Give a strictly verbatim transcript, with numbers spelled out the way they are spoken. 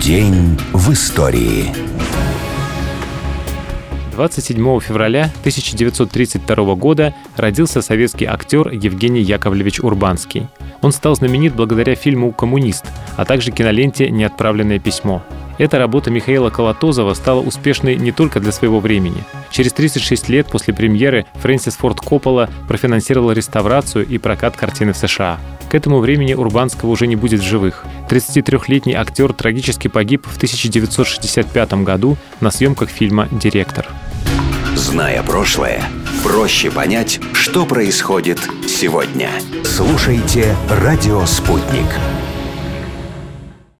День в истории. двадцать седьмого февраля тысяча девятьсот тридцать второго года родился советский актер Евгений Яковлевич Урбанский. Он стал знаменит благодаря фильму «Коммунист», а также киноленте «Неотправленное письмо». Эта работа Михаила Колотозова стала успешной не только для своего времени. Через тридцать шесть лет после премьеры Фрэнсис Форд Коппола профинансировал реставрацию и прокат картины в США. К этому времени Урбанского уже не будет в живых. тридцатитрёхлетний актер трагически погиб в тысяча девятьсот шестьдесят пятом году на съемках фильма «Директор». Зная прошлое, проще понять, что происходит сегодня. Слушайте «Радио Спутник».